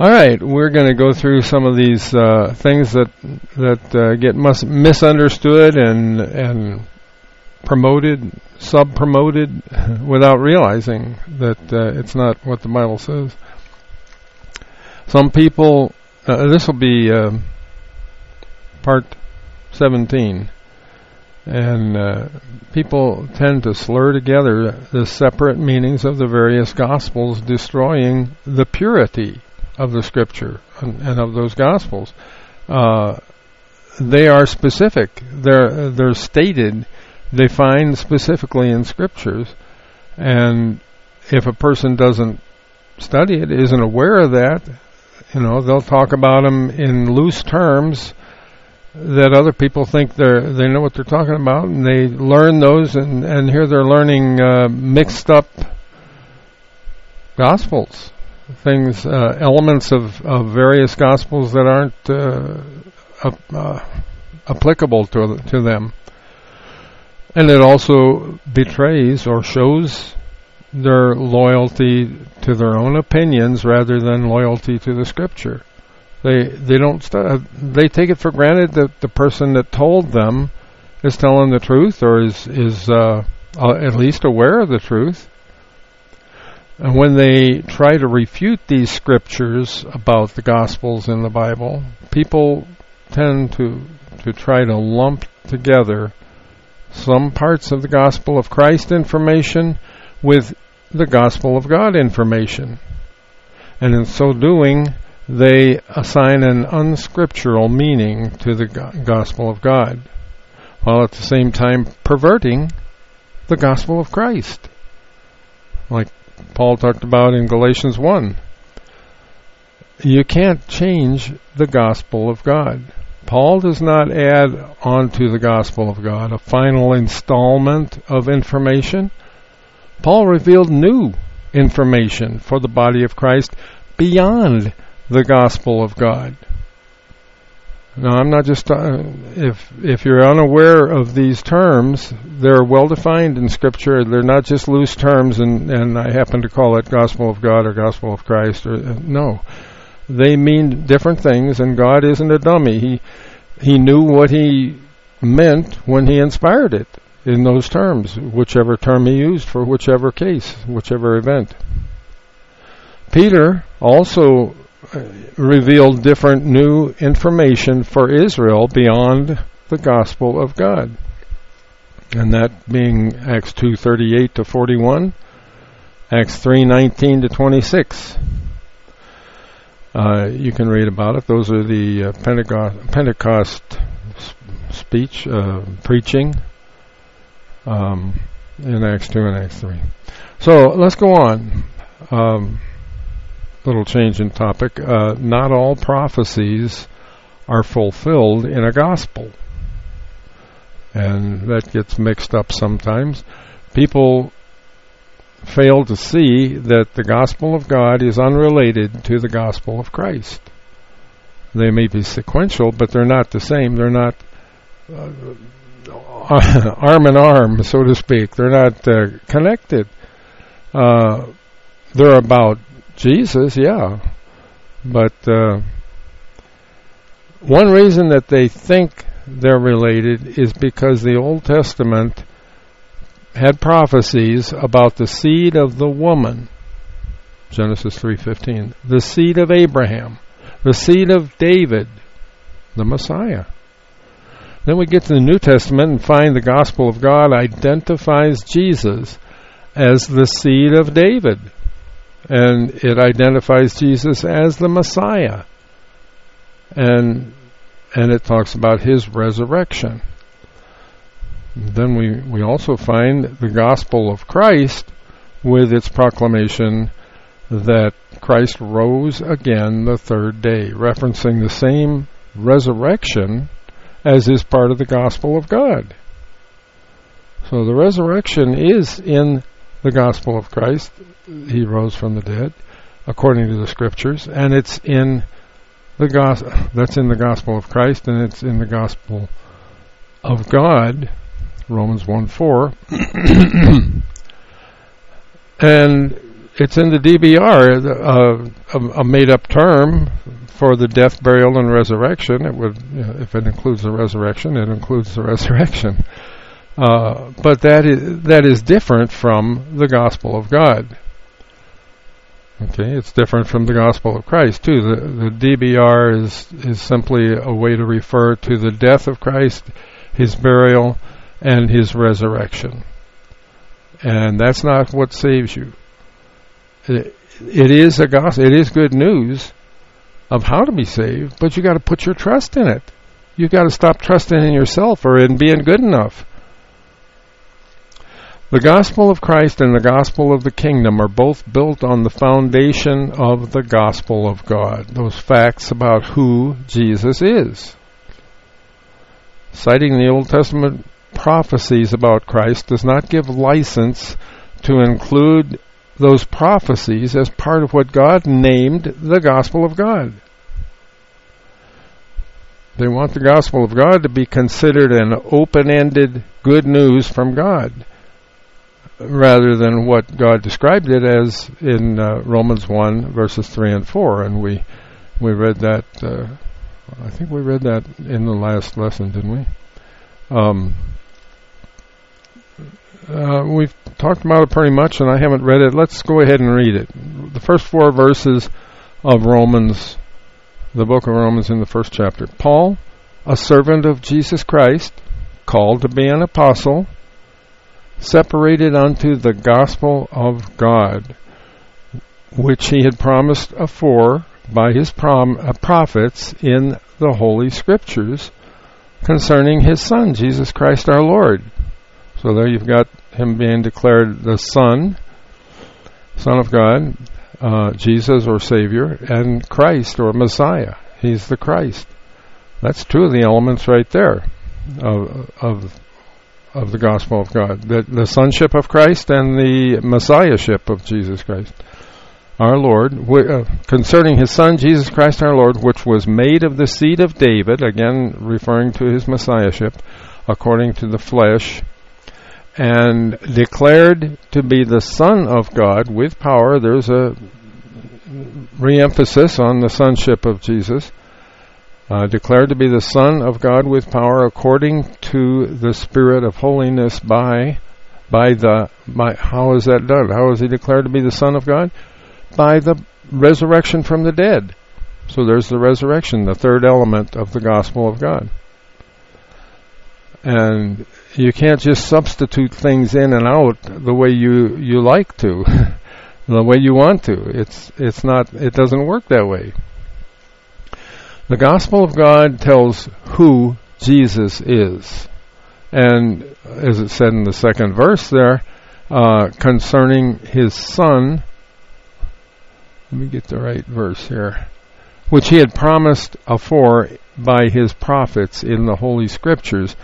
All right, we're going to go through some of these things that get misunderstood and promoted, sub-promoted, without realizing that it's not what the Bible says. Some people, this will be part 17, and people tend to slur together the separate meanings of the various Gospels, destroying the purity of the Scripture and of those Gospels. They are specific. They're stated, defined specifically in Scriptures, and if a person doesn't study it, isn't aware of that, they'll talk about them in loose terms that other people think they know what they're talking about, and they learn those, and here they're learning mixed up Gospels. Things, elements of various Gospels that aren't applicable to them. And it also betrays or shows their loyalty to their own opinions rather than loyalty to the Scripture. They they take it for granted that the person that told them is telling the truth, or is at least aware of the truth. And when they try to refute these Scriptures about the Gospels in the Bible, people tend to try to lump together some parts of the Gospel of Christ information with the Gospel of God information. And in so doing, they assign an unscriptural meaning to the Gospel of God, while at the same time perverting the Gospel of Christ. Like Paul talked about in Galatians 1. You can't change the Gospel of God. Paul does not add onto the Gospel of God a final installment of information. Paul revealed new information for the body of Christ beyond the Gospel of God. Now, I'm not just if you're unaware of these terms, they're well defined in Scripture. They're not just loose terms, and I happen to call it Gospel of God or Gospel of Christ. No, they mean different things, and God isn't a dummy. He knew what He meant when He inspired it in those terms, whichever term He used for whichever case, whichever event. Peter also revealed different new information for Israel beyond the Gospel of God, and that being Acts 2:38 to 41, Acts 3:19 to 26. You can read about it. Those are the Pentecost speech, preaching in Acts 2 and Acts 3. So let's go on. Little change in topic. Not all prophecies are fulfilled in a gospel, and that gets mixed up sometimes. People fail to see that the gospel of God is unrelated to the gospel of Christ. They may be sequential, but they're not the same. They're not arm in arm, so to speak. They're not connected. They're about Jesus, yeah. But one reason that they think they're related is because the Old Testament had prophecies about the seed of the woman, Genesis 3:15, the seed of Abraham, the seed of David, the Messiah. Then we get to the New Testament and find the Gospel of God identifies Jesus as the seed of David, and it identifies Jesus as the Messiah, and it talks about His resurrection. Then we also find the gospel of Christ with its proclamation that Christ rose again the third day, referencing the same resurrection as is part of the gospel of God. So the resurrection is in the gospel of Christ. He rose from the dead, according to the Scriptures, and it's in the gospel. That's in the gospel of Christ, and it's in the gospel of God, Romans 1:4. And it's in the DBR, a made-up term for the death, burial, and resurrection. It would, if it includes the resurrection, it includes the resurrection. But that is different from the gospel of God. Okay, it's different from the gospel of Christ too. The DBR is simply a way to refer to the death of Christ, his burial, and his resurrection. And that's not what saves you. It is a gospel. It is good news of how to be saved, but you got to put your trust in it. You got to stop trusting in yourself or in being good enough. The gospel of Christ and the gospel of the kingdom are both built on the foundation of the gospel of God, those facts about who Jesus is. Citing the Old Testament prophecies about Christ does not give license to include those prophecies as part of what God named the gospel of God. They want the gospel of God to be considered an open-ended good news from God, rather than what God described it as in Romans 1, verses 3 and 4. And we read that, I think we read that in the last lesson, didn't we? We've talked about it pretty much, and I haven't read it. Let's go ahead and read it. The first 4 verses of Romans, the book of Romans in the first chapter. Paul, a servant of Jesus Christ, called to be an apostle, separated unto the gospel of God, which he had promised afore by his prophets in the Holy Scriptures concerning his Son, Jesus Christ our Lord. So there you've got him being declared the Son of God, Jesus or Savior, and Christ or Messiah. He's the Christ. That's 2 of the elements right there of the gospel of God, the sonship of Christ and the messiahship of Jesus Christ our Lord, concerning his Son Jesus Christ our Lord, which was made of the seed of David, again referring to his messiahship, according to the flesh, and declared to be the Son of God with power. There's a re-emphasis on the sonship of Jesus. Declared to be the Son of God with power according to the Spirit of holiness by how is that done? How is he declared to be the Son of God? By the resurrection from the dead. So there's the resurrection, the third element of the gospel of God. And you can't just substitute things in and out the way you like to, the way you want to. It doesn't work that way. The gospel of God tells who Jesus is. And as it said in the second verse there, concerning his Son, let me get the right verse here, which he had promised afore by his prophets in the Holy Scriptures.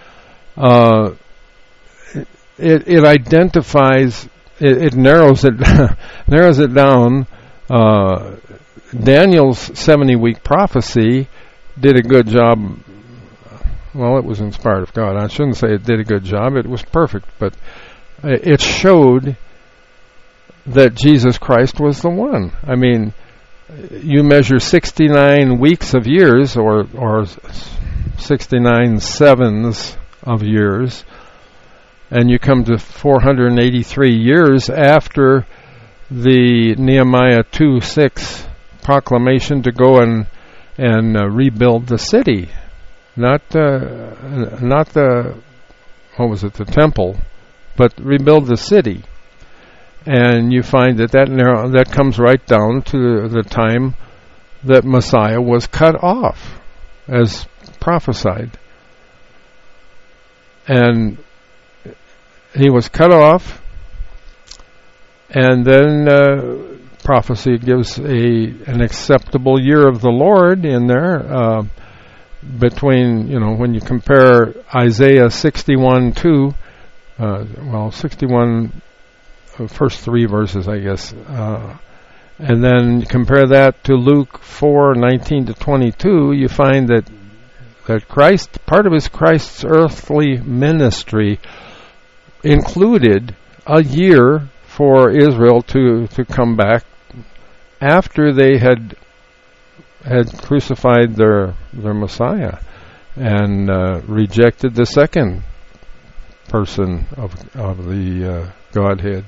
It identifies, it narrows it down. Daniel's 70-week prophecy did a good job. Well, it was inspired of God. I shouldn't say it did a good job. It was perfect, but it showed that Jesus Christ was the one. I mean, you measure 69 weeks of years, or 69 sevens of years, and you come to 483 years after the Nehemiah 2:6 proclamation to go and rebuild the city, not the what was it, the temple, but rebuild the city. And you find that comes right down to the time that Messiah was cut off, as prophesied. And he was cut off, and then prophecy gives an acceptable year of the Lord in there, between, when you compare Isaiah 61:2, 61, first 3 verses, I guess, and then compare that to Luke 4:19-22, you find that Christ, part of Christ's earthly ministry included a year for Israel to come back after they had crucified their Messiah and rejected the second person of the Godhead,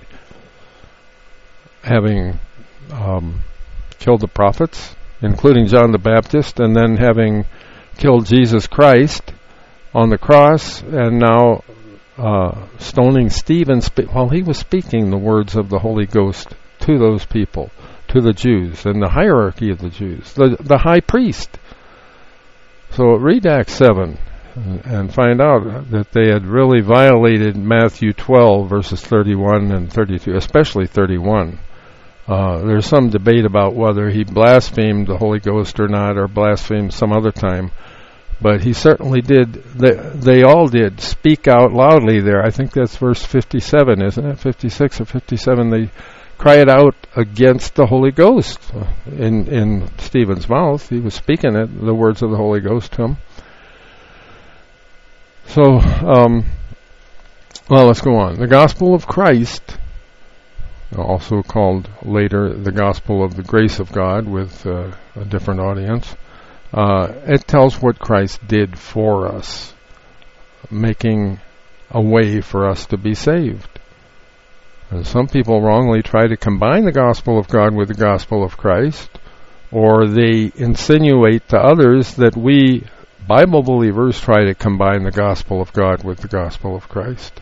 having killed the prophets, including John the Baptist, and then having killed Jesus Christ on the cross, and now stoning Stephen while he was speaking the words of the Holy Ghost to those people, to the Jews, and the hierarchy of the Jews, the high priest. So read Acts 7 and find out that they had really violated Matthew 12, verses 31 and 32, especially 31. There's some debate about whether he blasphemed the Holy Ghost or not, or blasphemed some other time. But he certainly did. They all did speak out loudly there. I think that's verse 57, isn't it? 56 or 57. They cried out against the Holy Ghost in Stephen's mouth. He was speaking it, the words of the Holy Ghost to him. So, well, let's go on. The gospel of Christ, also called later the gospel of the grace of God with a different audience, it tells what Christ did for us, making a way for us to be saved. And some people wrongly try to combine the gospel of God with the gospel of Christ, or they insinuate to others that we Bible believers try to combine the gospel of God with the gospel of Christ.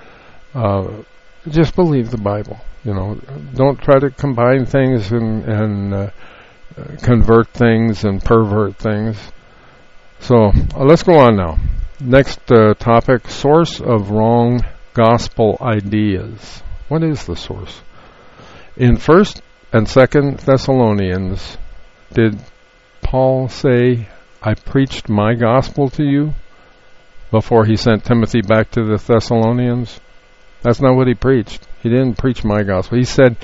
Just believe the Bible. Don't try to combine things and convert things and pervert things. So let's go on now. Next topic: source of wrong gospel ideas. What is the source? In 1st and 2nd Thessalonians, did Paul say, "I preached my gospel to you," before he sent Timothy back to the Thessalonians? That's not what he preached. He didn't preach my gospel. He said,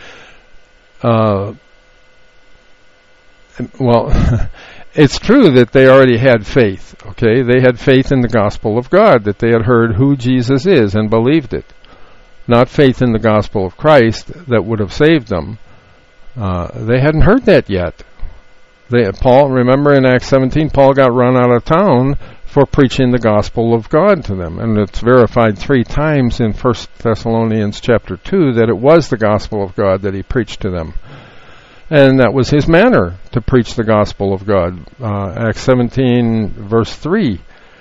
well, it's true that they already had faith, okay? They had faith in the gospel of God, that they had heard who Jesus is and believed it. Not faith in the gospel of Christ that would have saved them. They hadn't heard that yet. Paul, remember in Acts 17, Paul got run out of town for preaching the gospel of God to them. And it's verified 3 times in 1 Thessalonians chapter 2 that it was the gospel of God that he preached to them. And that was his manner to preach the gospel of God. Acts 17, verse 3,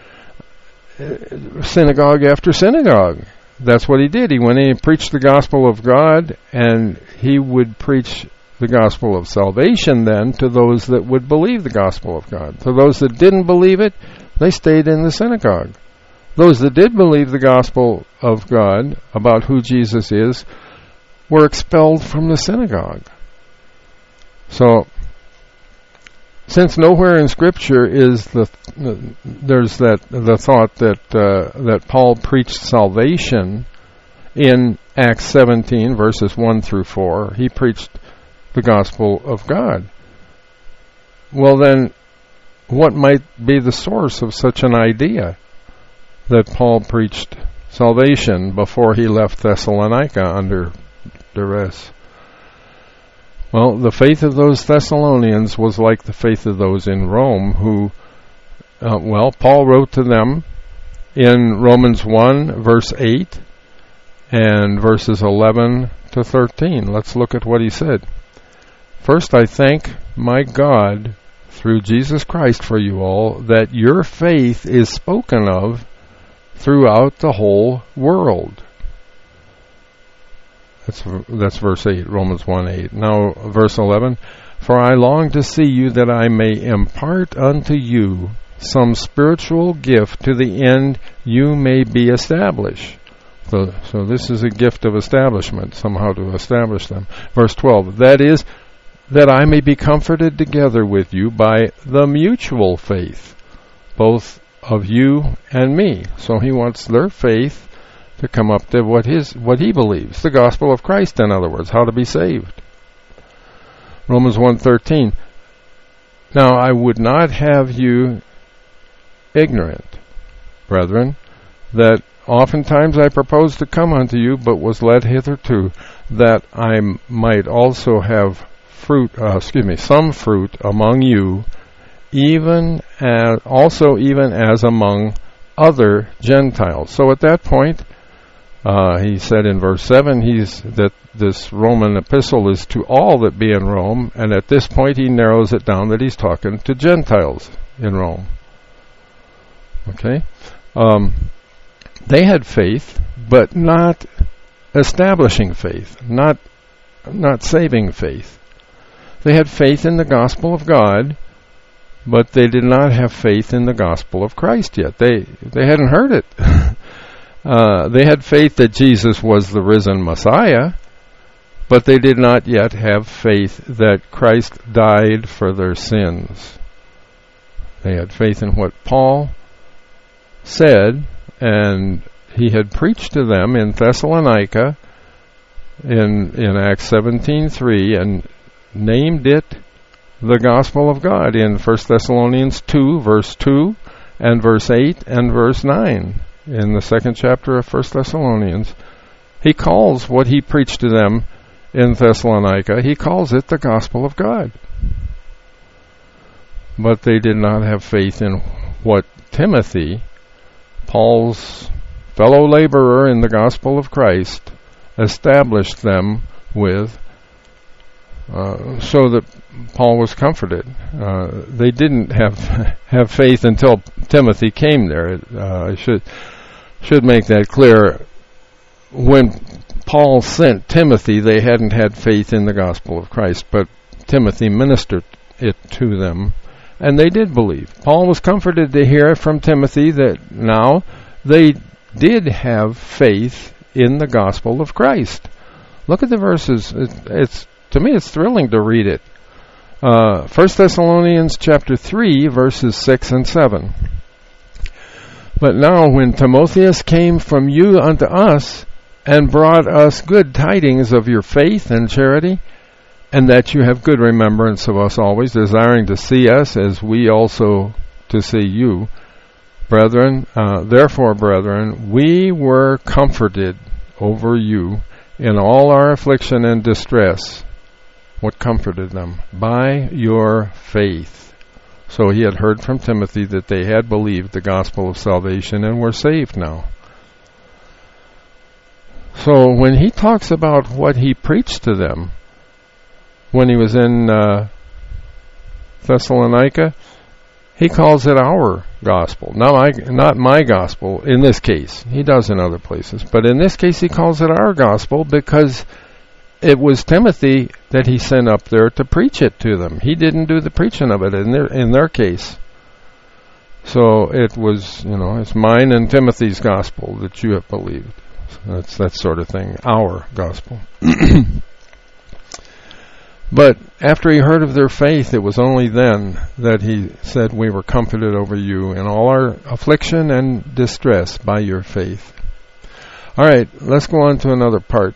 synagogue after synagogue. That's what he did. He went in and preached the gospel of God, and he would preach the gospel of salvation then to those that would believe the gospel of God. To those that didn't believe it, they stayed in the synagogue. Those that did believe the gospel of God about who Jesus is were expelled from the synagogue. So, since nowhere in Scripture is there's the thought that Paul preached salvation in Acts 17 verses 1 through 4, he preached the gospel of God. Well then, what might be the source of such an idea that Paul preached salvation before he left Thessalonica under duress? Well, the faith of those Thessalonians was like the faith of those in Rome who, Paul wrote to them in Romans 1, verse 8, and verses 11 to 13. Let's look at what he said. "First, I thank my God through Jesus Christ for you all, that your faith is spoken of throughout the whole world." That's verse 8, Romans 1:8. Now, verse 11, "For I long to see you that I may impart unto you some spiritual gift to the end you may be established." So this is a gift of establishment, somehow to establish them. Verse 12, "That is, that I may be comforted together with you by the mutual faith, both of you and me." So he wants their faith to come up to what he believes, the gospel of Christ, in other words, how to be saved. Romans 1:13, "Now I would not have you ignorant, brethren, that oftentimes I proposed to come unto you, but was led hitherto, that I might also have some fruit among you, even as among other Gentiles. So at that point, he said in verse 7, that this Roman epistle is to all that be in Rome, and at this point he narrows it down that he's talking to Gentiles in Rome. Okay? They had faith, but not establishing faith, not saving faith. They had faith in the gospel of God, but they did not have faith in the gospel of Christ yet. They hadn't heard it. They had faith that Jesus was the risen Messiah, but they did not yet have faith that Christ died for their sins. They had faith in what Paul said, and he had preached to them in Thessalonica in Acts 17:3, and named it the gospel of God in 1 Thessalonians 2, verse 2, and verse 8, and verse 9. In the second chapter of 1 Thessalonians, he calls what he preached to them in Thessalonica, he calls it the gospel of God. But they did not have faith in what Timothy, Paul's fellow laborer in the gospel of Christ, established them with, so that Paul was comforted. They didn't have faith until Timothy came there. I should make that clear. When Paul sent Timothy, they hadn't had faith in the gospel of Christ, but Timothy ministered it to them, and they did believe. Paul was comforted to hear from Timothy that now they did have faith in the gospel of Christ. Look at the verses. To me, it's thrilling to read it. 1 Thessalonians chapter 3, verses 6 and 7. But now when Timotheus came from you unto us, and brought us good tidings of your faith and charity, and that you have good remembrance of us always, desiring to see us as we also to see you, therefore, brethren, we were comforted over you in all our affliction and distress. What comforted them? By your faith. So he had heard from Timothy that they had believed the gospel of salvation and were saved now. So when he talks about what he preached to them when he was in Thessalonica, he calls it our gospel. Not my gospel in this case. He does in other places. But in this case he calls it our gospel because it was Timothy that he sent up there to preach it to them. He didn't do the preaching of it in their case. So it was, it's mine and Timothy's gospel that you have believed. That's that sort of thing, our gospel. But after he heard of their faith, it was only then that he said, we were comforted over you in all our affliction and distress by your faith. All right, let's go on to another part.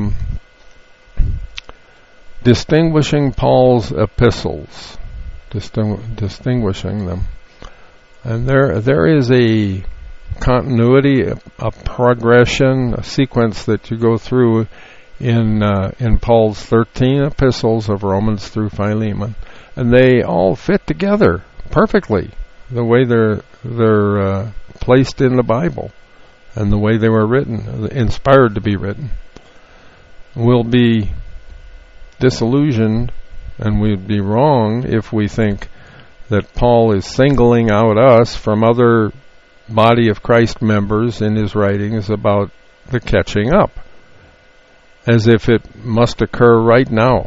Distinguishing Paul's epistles. Distinguishing them. And there is a continuity, a progression, a sequence that you go through in Paul's 13 epistles of Romans through Philemon, and they all fit together perfectly, the way they're placed in the Bible and the way they were written, inspired to be written. We'll be disillusioned, and we'd be wrong if we think that Paul is singling out us from other body of Christ members in his writings about the catching up, as if it must occur right now.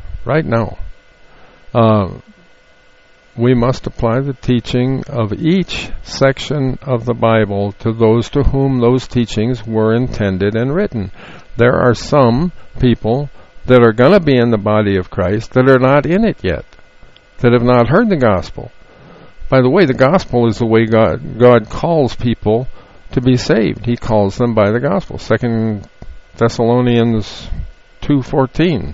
We must apply the teaching of each section of the Bible to those to whom those teachings were intended and written. There are some people that are going to be in the body of Christ that are not in it yet, that have not heard the gospel. By the way, the gospel is the way God calls people to be saved. He calls them by the gospel. 2 Thessalonians 2:14.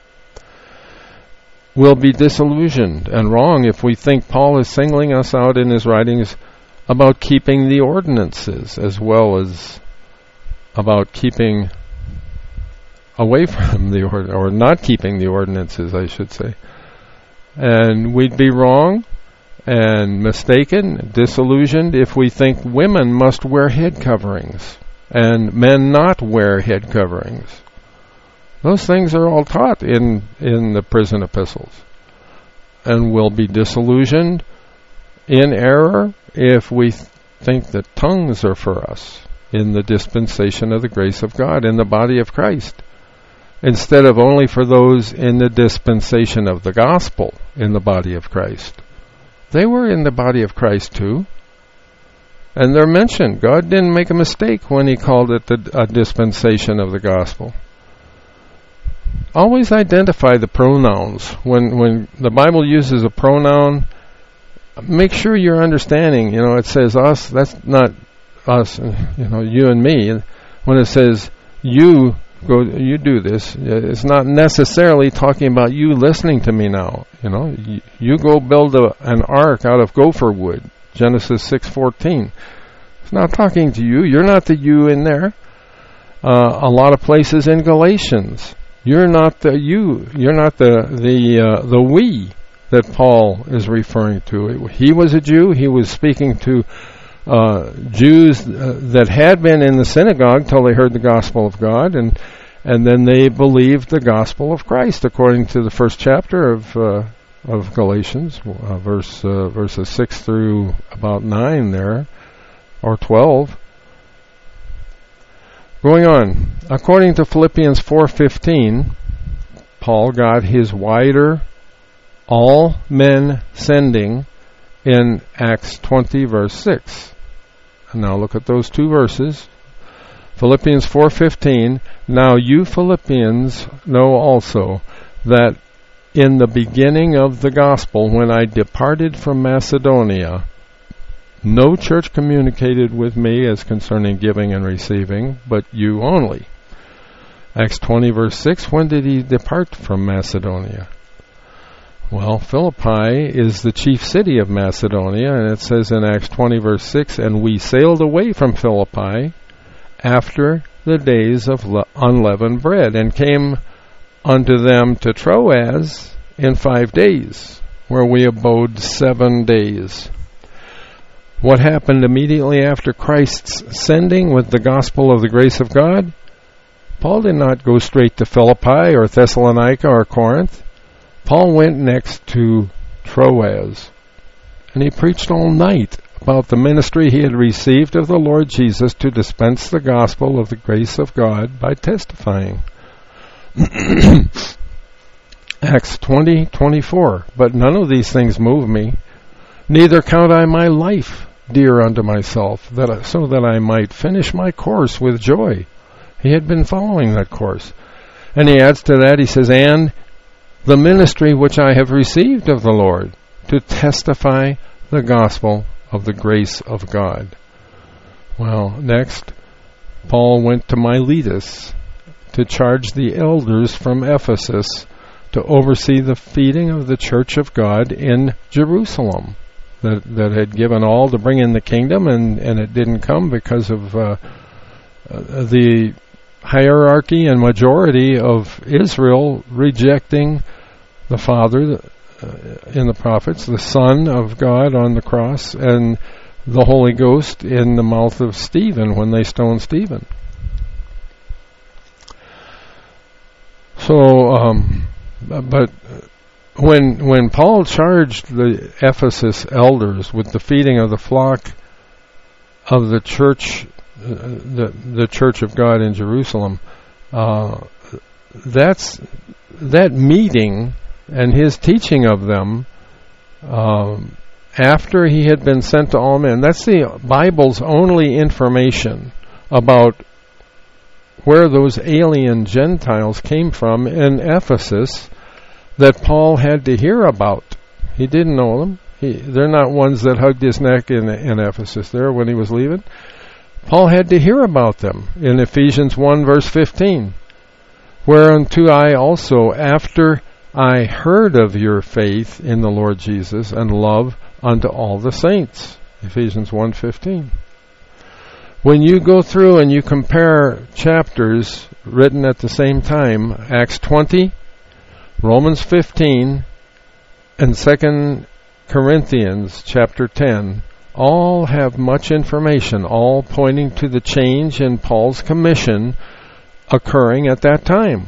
We'll be disillusioned and wrong if we think Paul is singling us out in his writings about keeping the ordinances as well as about keeping away from the or not keeping the ordinances, I should say. And we'd be wrong and mistaken, disillusioned, if we think women must wear head coverings and men not wear head coverings. Those things are all taught in the prison epistles. And we'll be disillusioned in error if we think that tongues are for us in the dispensation of the grace of God in the body of Christ, instead of only for those in the dispensation of the gospel in the body of Christ. They were in the body of Christ too. And they're mentioned. God didn't make a mistake when he called it a dispensation of the gospel. Always identify the pronouns. When the Bible uses a pronoun, make sure you're understanding. It says us, that's not us, you and me. When it says you do this, it's not necessarily talking about you listening to me now. You go build an ark out of gopher wood, Genesis 6:14. It's not talking to you. You're not the you in there. A lot of places in Galatians, you're not the you. You're not the we that Paul is referring to. He was a Jew. He was speaking to Jews that had been in the synagogue till they heard the gospel of God, and then they believed the gospel of Christ, according to the first chapter of Galatians, verses 6 through about 9 there, or 12. Going on, according to Philippians 4:15, Paul got his wider all men sending in Acts 20 verse 6. And now look at those two verses. Philippians 4:15, now you Philippians know also that in the beginning of the gospel, when I departed from Macedonia, no church communicated with me as concerning giving and receiving, but you only. Acts 20 verse 6, when did he depart from Macedonia? Well, Philippi is the chief city of Macedonia, and it says in Acts 20 verse 6, and we sailed away from Philippi after the days of unleavened bread, and came unto them to Troas in 5 days, where we abode 7 days. What happened immediately after Christ's sending with the gospel of the grace of God? Paul did not go straight to Philippi or Thessalonica or Corinth. Paul went next to Troas, and he preached all night about the ministry he had received of the Lord Jesus to dispense the gospel of the grace of God by testifying. Acts 20:24, but none of these things move me, neither count I my life dear unto myself, so that I might finish my course with joy. He had been following that course. And he adds to that, he says, and the ministry which I have received of the Lord, to testify the gospel of the grace of God. Well, next, Paul went to Miletus to charge the elders from Ephesus to oversee the feeding of the church of God in Jerusalem, that had given all to bring in the kingdom, and it didn't come because of the hierarchy and majority of Israel rejecting the Father in the prophets, the Son of God on the cross, and the Holy Ghost in the mouth of Stephen when they stoned Stephen. So, but when Paul charged the Ephesus elders with the feeding of the flock of the church, the church of God in Jerusalem, that meeting and his teaching of them after he had been sent to all men, that's the Bible's only information about where those alien Gentiles came from in Ephesus that Paul had to hear about. He didn't know them. They're not ones that hugged his neck in Ephesus there when he was leaving. Paul had to hear about them in Ephesians 1 verse 15. Whereunto I also, after I heard of your faith in the Lord Jesus and love unto all the saints. Ephesians 1:15. When you go through and you compare chapters written at the same time, Acts 20, Romans 15, and 2 Corinthians chapter 10, all have much information, all pointing to the change in Paul's commission occurring at that time.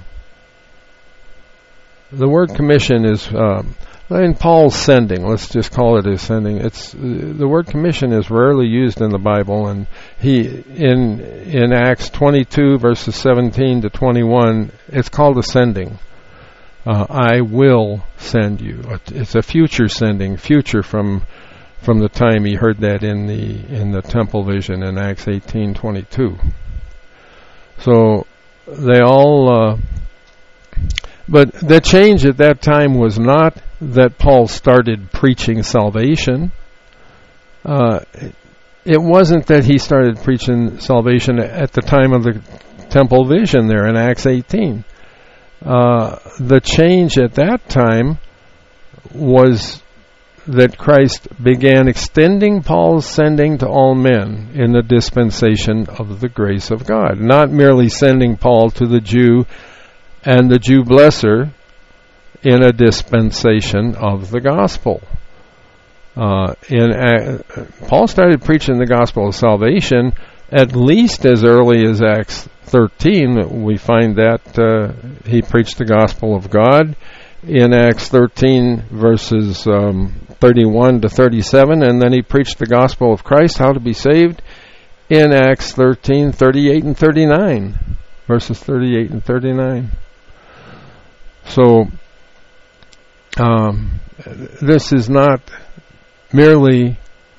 The word commission is in Paul's sending. Let's just call it his sending. It's the word commission is rarely used in the Bible, and he in Acts 22 verses 17 to 21, it's called a sending. I will send you. It's a future sending, future from the time he heard that in the temple vision in Acts 18:22. So they all. But the change at that time was not that Paul started preaching salvation. It wasn't that he started preaching salvation at the time of the temple vision there in Acts 18. The change at that time was that Christ began extending Paul's sending to all men in the dispensation of the grace of God, not merely sending Paul to the Jew and the Jew blesser in a dispensation of the gospel. Paul started preaching the gospel of salvation at least as early as Acts 13. We find that he preached the gospel of God in Acts 13 verses 31 to 37, and then he preached the gospel of Christ, how to be saved, in Acts 13, 38 and 39, verses 38 and 39. So, this is not merely,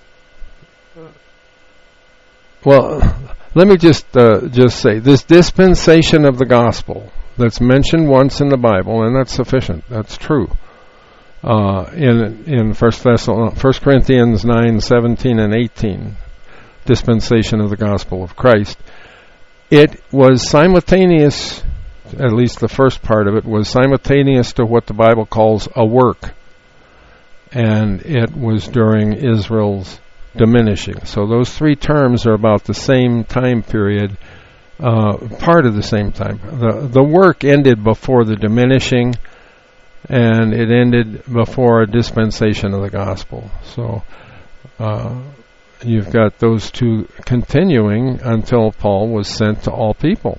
well, let me just say, this dispensation of the gospel that's mentioned once in the Bible, and that's sufficient, that's true. In 1 Corinthians 9, 17 and 18, dispensation of the gospel of Christ, it was simultaneous. At least the first part of it was simultaneous to what the Bible calls a work. And it was during Israel's diminishing. So those three terms are about the same time period, part of the same time. The work ended before the diminishing, and it ended before a dispensation of the gospel. So you've got those two continuing until Paul was sent to all people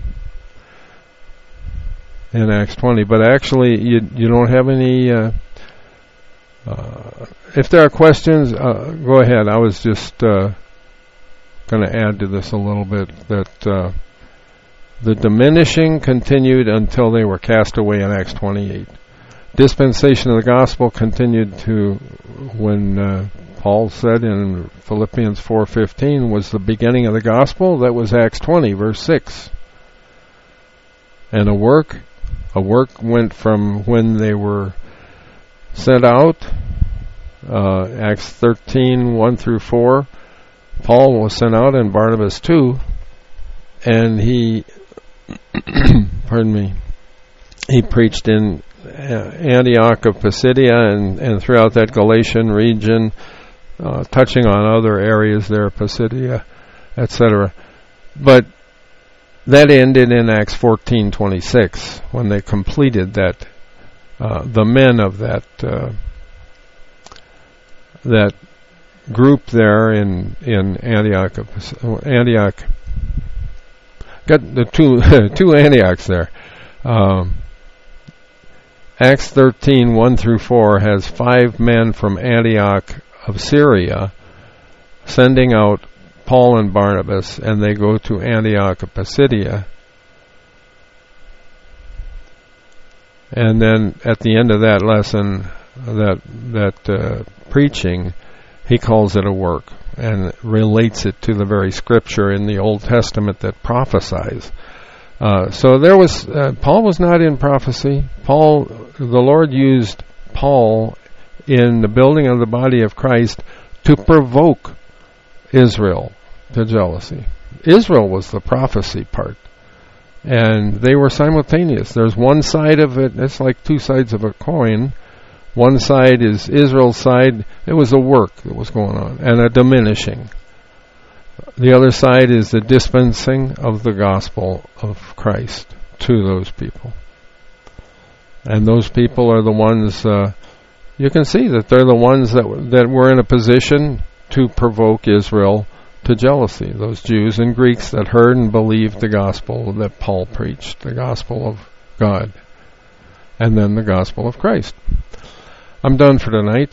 in Acts 20. But actually, you don't have any. If there are questions, go ahead. I was just going to add to this a little bit that the diminishing continued until they were cast away in Acts 28. Dispensation of the gospel continued to when Paul said in Philippians 4:15 was the beginning of the gospel. That was Acts 20, verse 6. And a work went from when they were sent out, Acts 13, 1 through 4. Paul was sent out and Barnabas too, and he, he preached in Antioch of Pisidia and throughout that Galatian region, touching on other areas there, Pisidia, etc. But that ended in Acts 14:26 when they completed that. The men of that group there in Antioch got the two Antiochs there. Acts 13, 1 through 4 has 5 men from Antioch of Syria sending out Paul and Barnabas, and they go to Antioch of Pisidia. And then at the end of that lesson, that preaching, he calls it a work and relates it to the very scripture in the Old Testament that prophesies. So there was Paul was not in prophecy. The Lord used Paul in the building of the body of Christ to provoke Israel to jealousy. Israel was the prophecy part. And they were simultaneous. There's one side of it, it's like two sides of a coin. One side is Israel's side. It was a work that was going on, and a diminishing. The other side is the dispensing of the gospel of Christ to those people. And those people are the ones, you can see that they're the ones that were in a position to provoke Israel to jealousy. Those Jews and Greeks that heard and believed the gospel that Paul preached, the gospel of God, and then the gospel of Christ. I'm done for tonight.